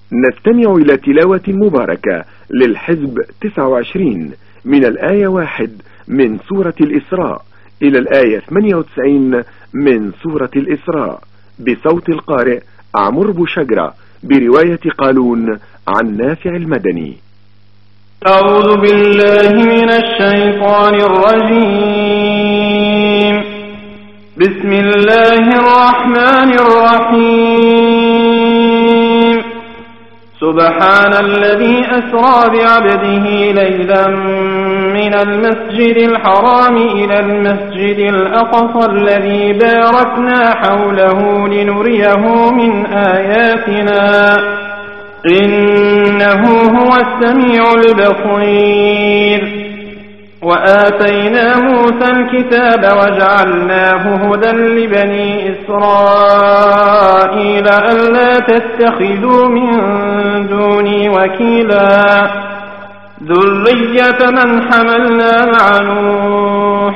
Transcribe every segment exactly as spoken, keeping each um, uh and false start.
نستمع إلى تلاوة مباركة للحزب تسعة وعشرين من الآية واحد من سورة الإسراء إلى الآية ثمانية وتسعين من سورة الإسراء بصوت القارئ عمرو بوشجرة برواية قالون عن نافع المدني. أعوذ بالله من الشيطان الرجيم. بسم الله الرحمن الرحيم. سبحان الذي أسرى بعبده ليلا من المسجد الحرام إلى المسجد الأقصى الذي باركنا حوله لنريه من آياتنا إنه هو السميع البصير. وآتينا موسى الكتاب وجعلناه هدى لبني إسرائيل ألا تتخذوا من دوني وكيلا ذرية من حملنا مع نوح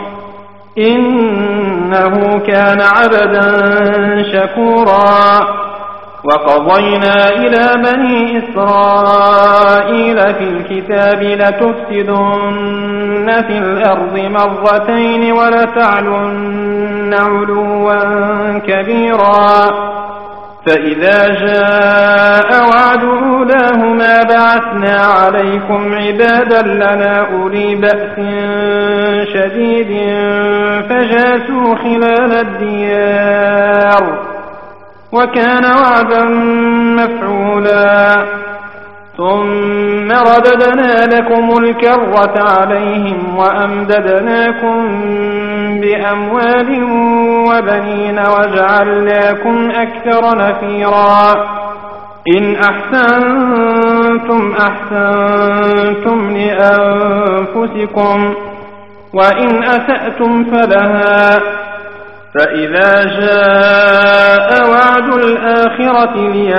إنه كان عبدا شكورا. وقضينا إلى بني إسرائيل في الكتاب لتفسدن في الأرض مرتين ولتعلن علوا كبيرا. فإذا جاء وعد أولاهما بعثنا عليكم عبادا لنا أولي بأس شديد فجاسوا خلال الديار وكان وعدا مفعولا. ثم رددنا لكم الكرة عليهم وأمددناكم بأموال وبنين وجعلناكم أكثر نفيرا. إن أحسنتم أحسنتم لأنفسكم وإن أسأتم فلها. فإذا جاء وعد الآخرة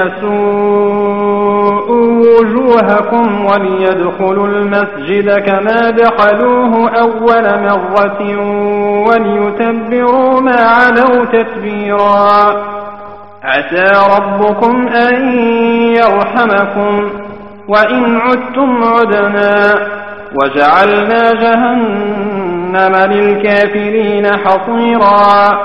ليسوءوا وجوهكم وليدخلوا المسجد كما دخلوه أول مرة وليتبروا ما علوا تتبيرا. عسى ربكم أن يرحمكم وإن عدتم عدنا وجعلنا جهنم للكافرين حصيرا.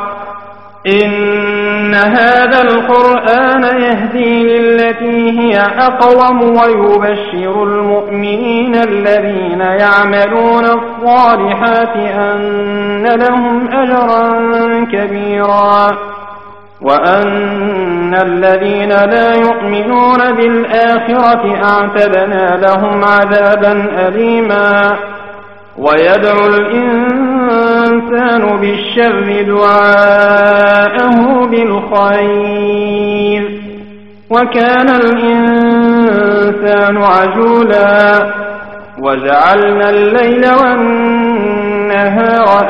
إن هذا القرآن يهدي للتي هي أقوم ويبشر المؤمنين الذين يعملون الصالحات أن لهم أجرا كبيرا وأن الذين لا يؤمنون بالآخرة أعتدنا لهم عذابا أليما. ويدعو الإنسان بالشر دعاءه بالخير وكان الإنسان عجولا. وجعلنا الليل والنهار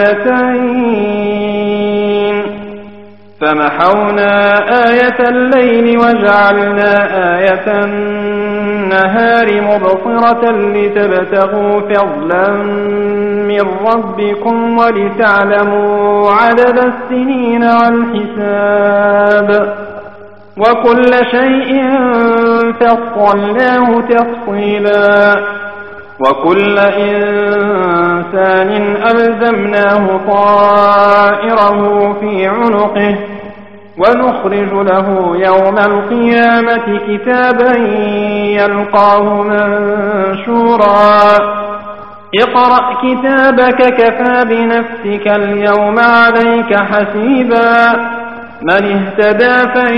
آيتين فمحونا آية الليل وجعلنا آية النهار مبصرة لتبتغوا فضلا من ربكم ولتعلموا عدد السنين والحساب وكل شيء فصلناه تفصيلا. وكل إنسان ألزمناه طائره في عنقه ونخرج له يوم القيامة كتابا يلقاه منشورا. اقرأ كتابك كفى بنفسك اليوم عليك حسيبا. من اهتدى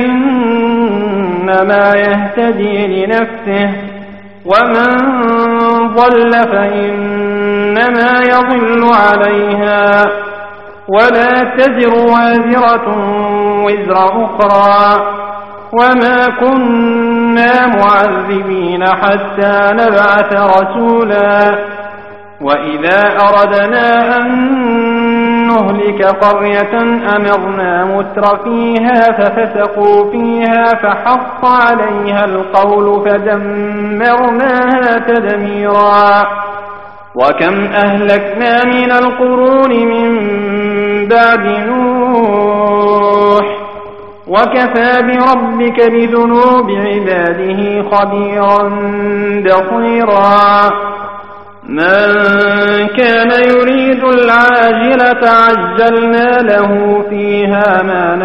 فإنما يهتدي لنفسه ومن ضل فإنما يضل عليها ولا تزر وازرة وزر أخرى وما كنا معذبين حتى نبعث رسولا. وإذا أردنا أن نهلك قرية أمرنا متر فيها ففسقوا فيها فحق عليها القول فدمرناها تدميرا. وكم أهلكنا من القرون من بعد نوح وكفى بربك بذنوب عباده خبيرا بصيرا من كان يريد العاجلة عجلنا له فيها ما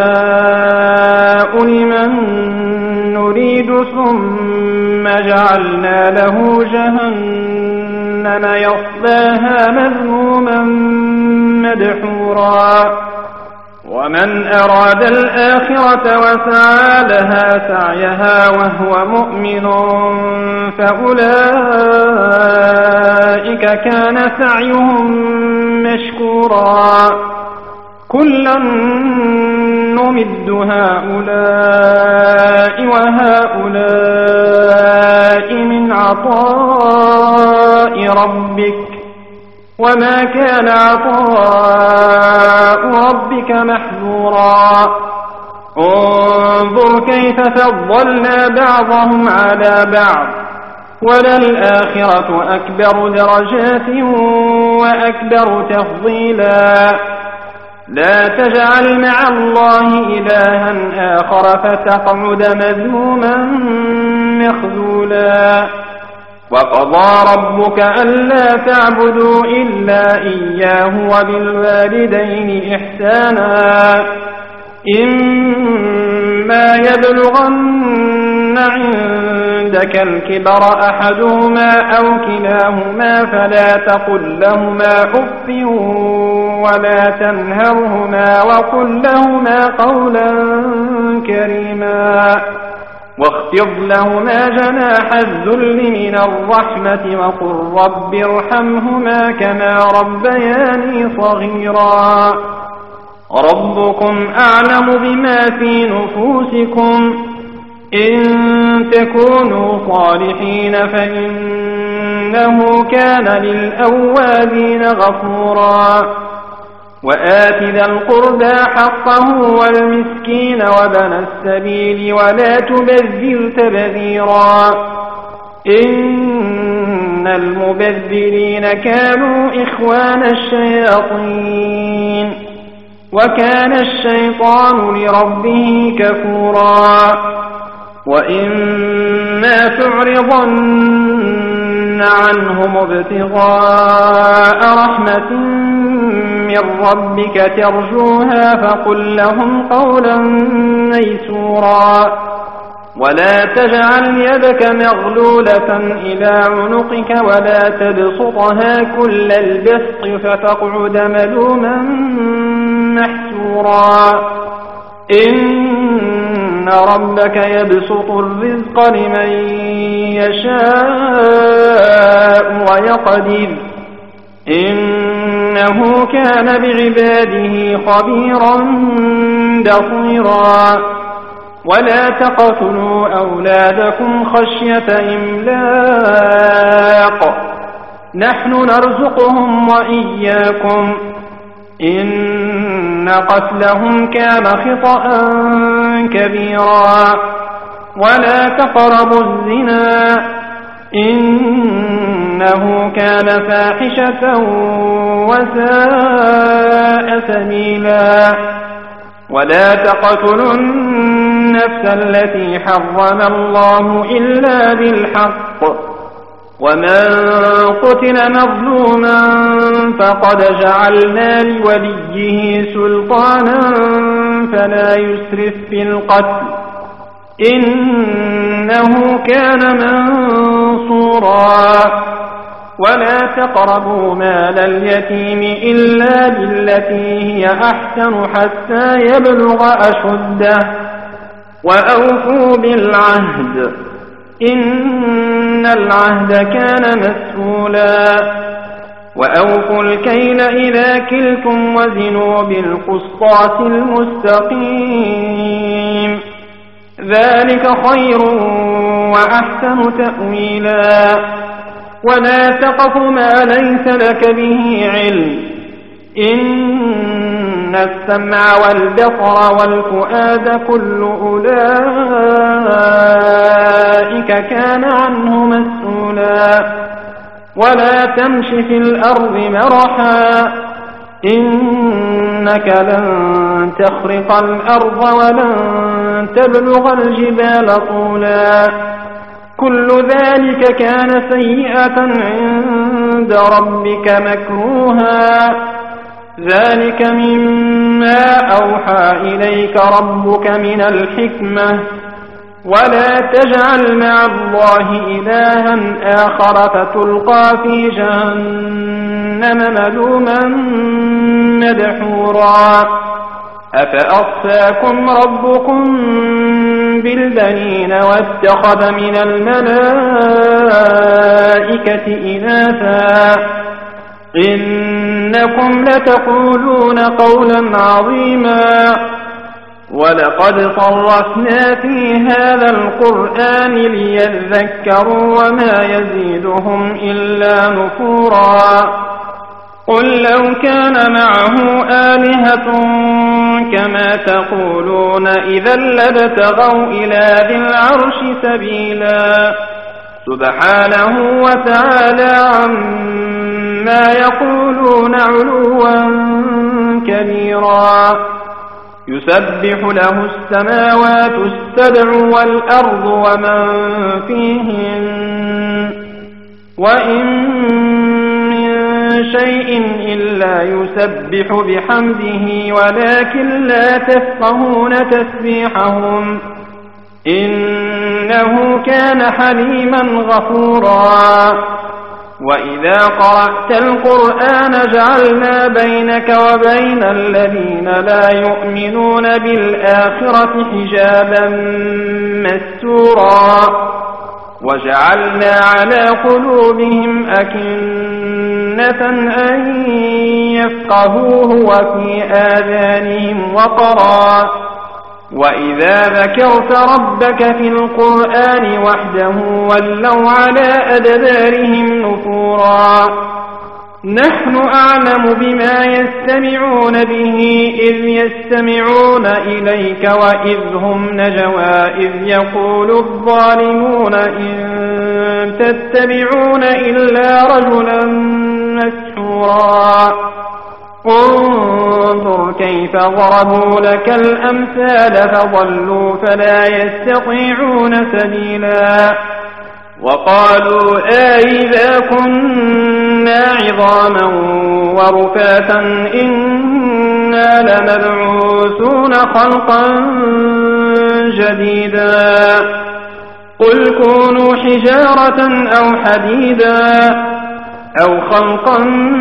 نشاء لمن نريد ثم جعلنا له جهنم يصلاها مذموما مدحورا ومن أراد الآخرة وسعى لها سعيها وهو مؤمن فأولئك كان سعيهم مشكورا كلا نمد هؤلاء وهؤلاء من عطاء ربك وما كان عطاء ربك محظورا انظر كيف فضلنا بعضهم على بعض وللآخرة أكبر درجات وأكبر تفضيلا لا تجعل مع الله إلها آخر فتقعد مذموما مخذولا وقضى ربك ألا تعبدوا إلا إياه وبالوالدين إحسانا إما يبلغن عندك الكبر أحدهما أو كلاهما فلا تقل لهما أف ولا تنهرهما وقل لهما قولا كريما واخفض لهما جناح الذل من الرحمة وقل رب ارحمهما كما ربياني صغيرا ربكم أعلم بما في نفوسكم إن تكونوا صالحين فإنه كان للأوابين غفورا وآت ذا القربى حقه والمسكين وابن السبيل ولا تبذر تبذيرا إن المبذرين كانوا إخوان الشياطين وكان الشيطان لربه كفورا وإما تعرضن عنهم ابتغاء رحمة من ربك ترجوها فقل لهم قولا ميسورا ولا تجعل يدك مغلولة إلى عنقك ولا تبسطها كل البسط فتقعد ملوما محسورا إن ربك يبسط الرزق لمن يشاء ويقدر إنه كان بعباده خبيرا بصيرا ولا تقتلوا أولادكم خشية إملاق نحن نرزقهم وإياكم إن قتلهم كان خطأ كبيرا ولا تقربوا الزنا إنه كان فاحشة وساء سبيلا ولا تقتلوا النفس التي حرم الله إلا بالحق ومن قتل مظلوما فقد جعلنا لوليه سلطانا فلا يسرف في القتل إنه كان منصورا ولا تقربوا مال اليتيم إلا بالتي هي أحسن حتى يبلغ أشده وأوفوا بالعهد إن العهد كان مسؤولا وأوفوا الكيل إذا كلتم وزنوا بالقسطاس المستقيم ذلك خير وأحسن تأويلا ولا تقف ما ليس لك به علم إن السمع والبصر والفؤاد كل أولئك كان عنه مسؤولا ولا تمش في الأرض مرحا إن إنك لن تخرق الأرض ولن تبلغ الجبال طولا كل ذلك كان سيئة عند ربك مكروها ذلك مما أوحى إليك ربك من الحكمة ولا تجعل مع الله إلها آخر فتلقى في جهنم ملوما مدحورا أفأصفاكم ربكم بالبنين واتخذ من الملائكة إناثا إنكم لتقولون قولا عظيما ولقد صرفنا في هذا القرآن ليذكروا وما يزيدهم إلا نفورا قل لو كان معه آلهة كما تقولون إذا لابتغوا إلى ذي العرش سبيلا سبحانه وتعالى عما يقولون علوا كبيرا يسبح له السماوات السبع والأرض ومن فيهن وإن من شيء إلا يسبح بحمده ولكن لا تفقهون تسبيحهم إنه كان حليما غفورا وإذا قرأت القرآن جعلنا بينك وبين الذين لا يؤمنون بالآخرة حجابا مستورا وجعلنا على قلوبهم أكنة أن يفقهوه وفي آذانهم وقرا وإذا ذكرت ربك في القرآن وحده ولوا على أدبارهم نفورا نحن أعلم بما يستمعون به إذ يستمعون إليك وإذ هم نجوى إذ يقول الظالمون إن تتبعون إلا رجلا مسحورا انظر كيف ضربوا لك الأمثال فضلوا فلا يستطيعون سبيلا وقالوا أئذا كنا عظاما ورفاتا إنا لمبعوثون خلقا جديدا قل كونوا حجارة أو حديدا أو خلقا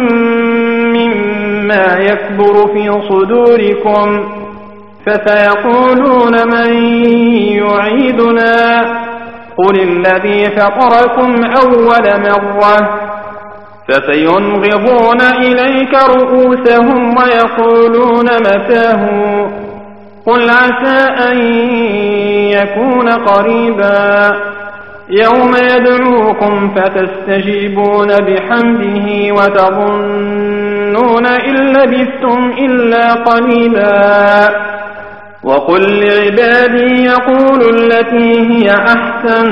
مما يكبر في صدوركم فسيقولون من يعيدنا قل الذي فطركم أول مرة فسينغضون إليك رؤوسهم ويقولون متاه قل عسى أن يكون قريبا يوم يدعوكم فتستجيبون بحمده وتظنون إن لبثتم إلا قليلا وقل لعبادي يقولوا التي هي أحسن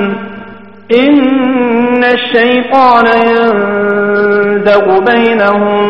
إن الشيطان ينزغ بينهم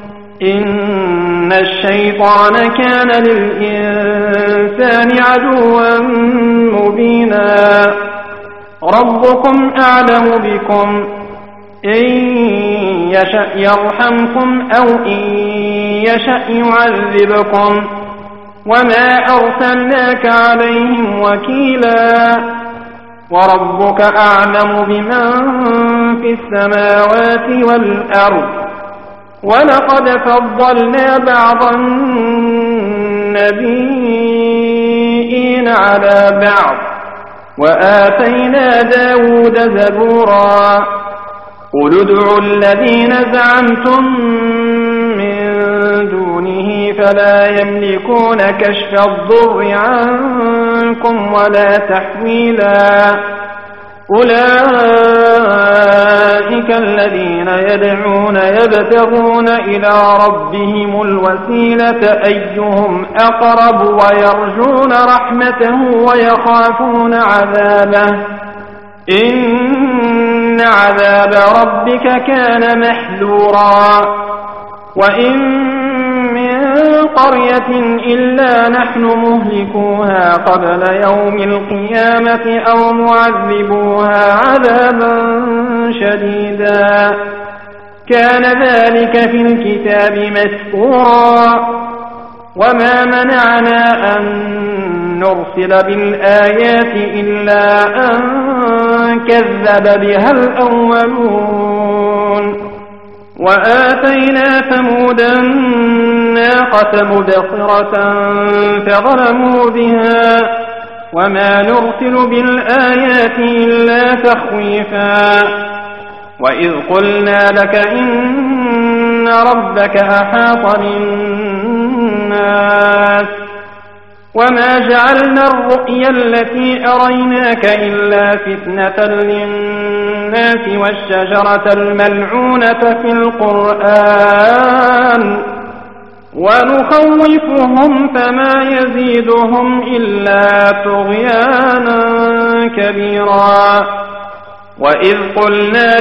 إن الشيطان كان للإنسان عدوا مبينا ربكم أعلم بكم إن يشأ يرحمكم أو إن يشأ يعذبكم وما أرسلناك عليهم وكيلا وربك أعلم بمن في السماوات والأرض ولقد فضلنا بعض النبيين على بعض وآتينا داود زبورا قل ادعوا الذين زعمتم من دونه فلا يملكون كشف الضر عنكم ولا تحويلا أولئك الذين يدعون يبتغون إلى ربهم الوسيلة أيهم أقرب ويرجون رحمته ويخافون عذابه إن عذاب ربك كان محذورا وإن من قرية إلا نحن مهلكوها قبل يوم القيامة أو معذبوها عذابا شديدا كان ذلك في الكتاب مسطورا وما منعنا أن نرسل بالآيات إلا أن كذب بها الأولون وآتينا ثمود الناقة مبصرة فظلموا بها وما نرسل بالآيات إلا تخويفا وإذ قلنا لك إن ربك أحاط بالناس وما جعلنا الرؤيا التي أريناك إلا فتنة للناس والشجرة الملعونة في القرآن ونخوفهم فما يزيدهم إلا طغيانا كبيرا وإذ قلنا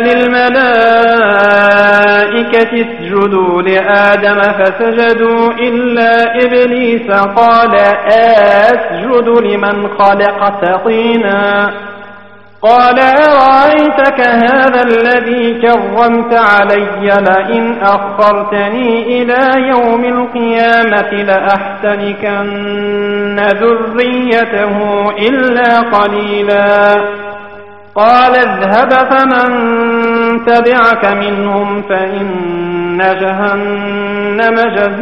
للملائكة اسجدوا لآدم فسجدوا إلا إبليس قال أسجد لمن خلقت طينا قال أرأيتك هذا الذي كرمت علي لئن أخرتني إلى يوم القيامة لأحتركن ذريته إلا قليلا قال اذهب فمن تبعك منهم فإن جهنم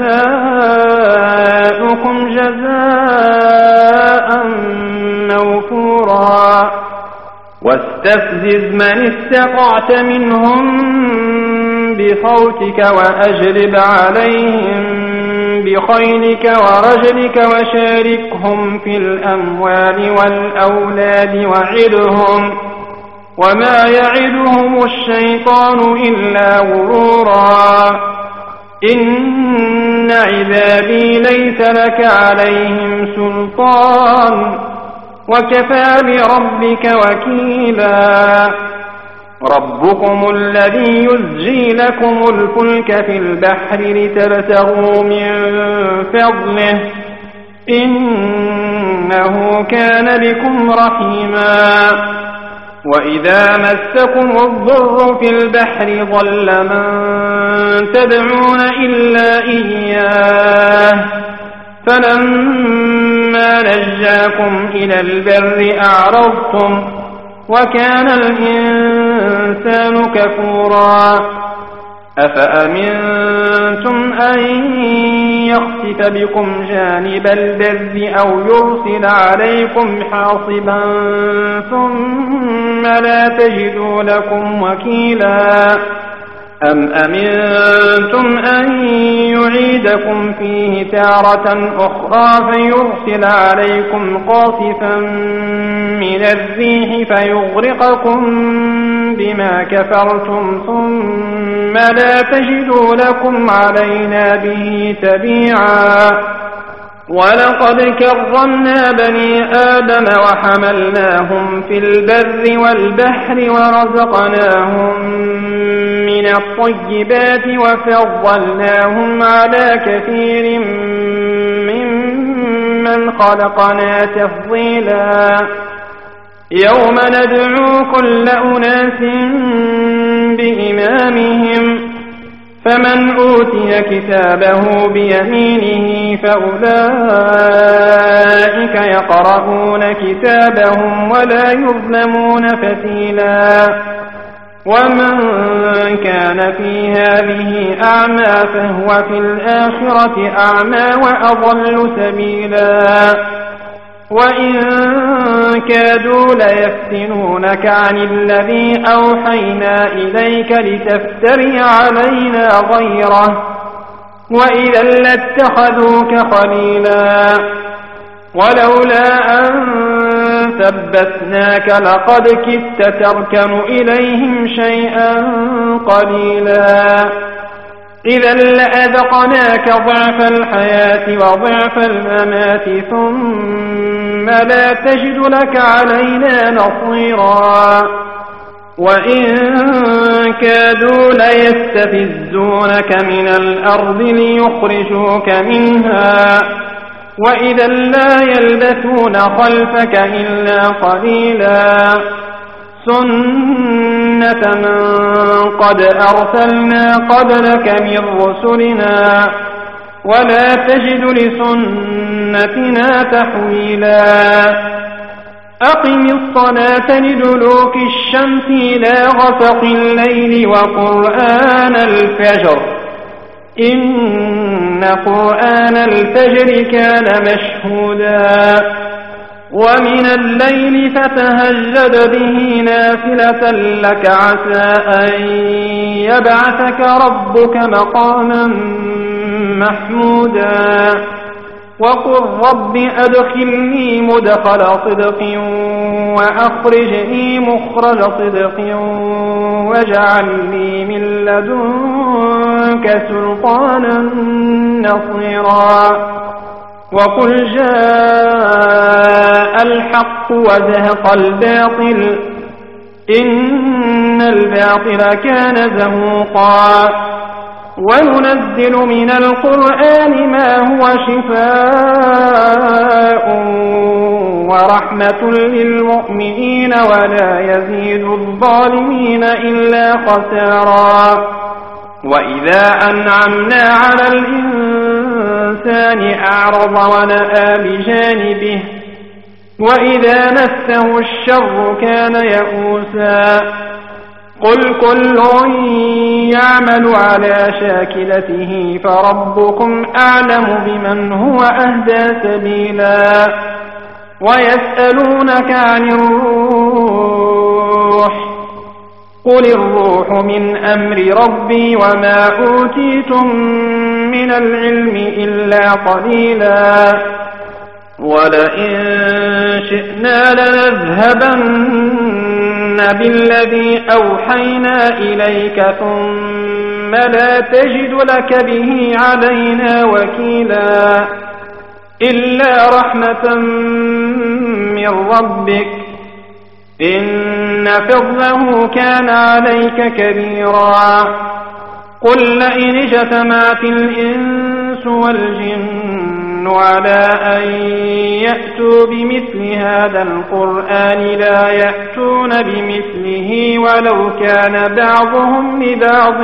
جزاؤكم جزاء موفورا واستفزز من استطعت منهم بصوتك وأجلب عليهم بخيلك ورجلك وشاركهم في الأموال والأولاد وعدهم وما يعدهم الشيطان إلا غرورا إن عذابي ليس لك عليهم سلطان وكفى بربك وكيلا ربكم الذي يزجي لكم الفلك في البحر لتبتغوا من فضله إنه كان بكم رحيما وإذا مسكم الضر في البحر ضل من تدعون إلا إياه فلما نجاكم إلى البر أعرضتم وكان الإنسان كفورا أفأمنتم أن يخسف بكم جانب البر أو يرسل عليكم حاصبا ثم لا تجدوا لكم وكيلا أم أمنتم أن يعيدكم فيه تارة أخرى فيرسل عليكم قاصفا من الريح فيغرقكم بما كفرتم ثم لا تجدوا لكم علينا به تبيعا ولقد كرمنا بني آدم وحملناهم في البر والبحر ورزقناهم من الطيبات وفضلناهم على كثير ممن خلقنا تفضيلا يوم ندعو كل أناس بإمامهم فمن أوتي كتابه بيمينه فأولئك يقرؤون كتابهم ولا يظلمون فتيلا ومن كان في هذه أعمى فهو في الآخرة أعمى وأضل سبيلا وإن كادوا ليفتنونك عن الذي أوحينا إليك لتفتري علينا غيره وإذا لاتخذوك خليلا ولولا أن ثبتناك لقد كدت تركن إليهم شيئا قليلا إذا لأذقناك ضعف الحياة وضعف الممات ثم لا تجد لك علينا نصيرا وإن كادوا ليستفزونك من الأرض ليخرجوك منها وإذا لا يلبثون خلفك إلا قليلا سنة من قد أرسلنا قبلك من رسلنا ولا تجد لسنتنا تحويلا أقم الصلاة لدلوك الشمس إلى غسق الليل وقرآن الفجر إن قرآن الفجر كان مشهودا ومن الليل فتهجد به نافلة لك عسى أن يبعثك ربك مقاما محمودا وقل رب أدخلني مدخل صدق وأخرجني مخرج صدق واجعل لي من لدنك سلطانا نصيرا وقل جاء الحق وزهق الباطل إن الباطل كان زهوقا وننزل من القرآن ما هو شفاء ورحمة للمؤمنين ولا يزيد الظالمين إلا خسارا وإذا أنعمنا على الإنسان أعرض ونأى بجانبه وإذا مسه الشر كان يئوسا قل كل يعمل على شاكلته فربكم أعلم بمن هو أهدى سبيلا ويسألونك عن الروح قل الروح من أمر ربي وما أوتيتم من العلم إلا قليلا ولئن شئنا لنذهبن بالذي أوحينا إليك ثم لا تجد لك به علينا وكيلا إلا رحمة من ربك إن فضله كان عليك كبيرا قل لئن اجتمعت الإنس والجن على أن يأتوا بمثل هذا القرآن لا يأتون بمثله ولو كان بعضهم لبعض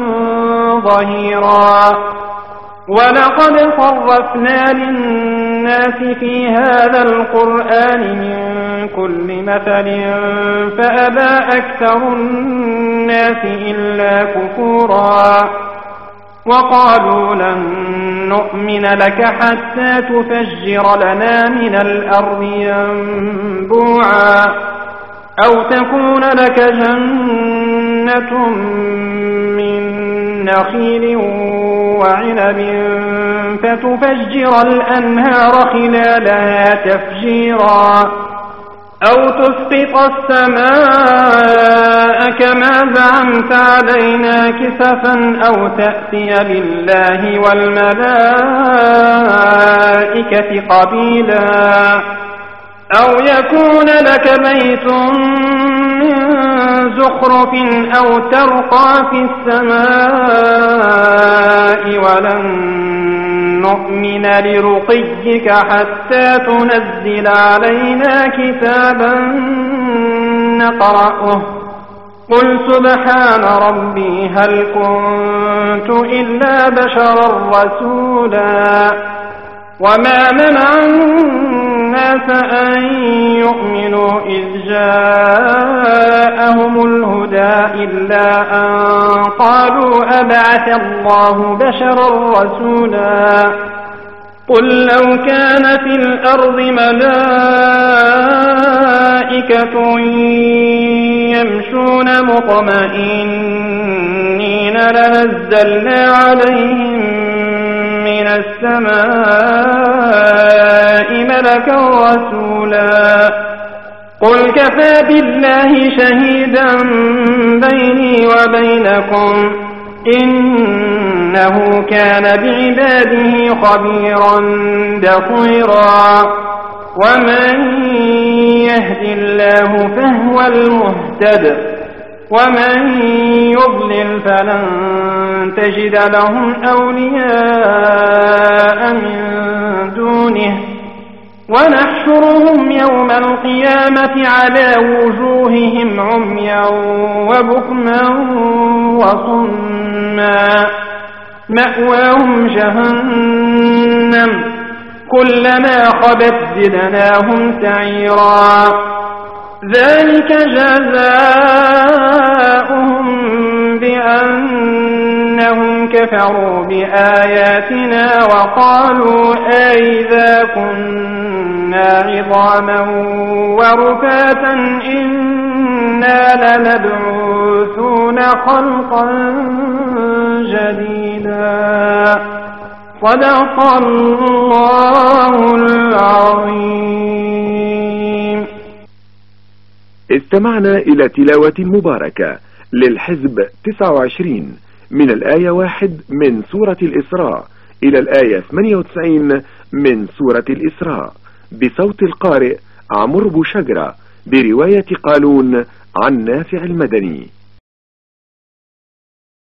ظهيرا ولقد صرفنا للناس في هذا القرآن من كل مثل فأبى أكثر الناس إلا كفورا وقالوا لن نؤمن لك حتى تفجر لنا من الأرض ينبوعا أو تكون لك جنة من نخيل وعنب فتفجر الأنهار خلالها تفجيرا أو تسقط السماء كما زعمت علينا كسفا أو تأتي بالله والملائكة قبيلا أو يكون لك بيت من زخرف أو ترقى في السماء ولن نؤمن لرقيك حتى تنزل علينا كتابا نقرأه قل سبحان ربي هل كنت إلا بشرا رسولا وما منع الناس أن يؤمنوا إذ جاءهم الهدى إلا أن قالوا أبعث الله بشرا رسولا قل لو كان في الأرض ملائكة يمشون مطمئنين لنزلنا عليهم من السماء ملكا رسولا قل كفى بالله شهيدا بيني وبينكم إنه كان بعباده خبيرا بصيرا ومن يهد الله فهو المهتد ومن يضلل فلن تجد لهم أولياء من دونه ونحشرهم يوم القيامة على وجوههم عميا وبكما وصما مأواهم جهنم كلما خبت زدناهم سعيرا ذلك جزاؤهم بأنهم كفروا بآياتنا وقالوا أئذا كنا عظاما ورفاتا إنا لمبعوثون خلقا جديدا صدق الله العظيم. استمعنا إلى تلاوة مباركة للحزب تسعة وعشرين من الآية واحد من سورة الإسراء إلى الآية ثمانية وتسعين من سورة الإسراء بصوت القارئ عمرو بوشجرة برواية قالون عن نافع المدني.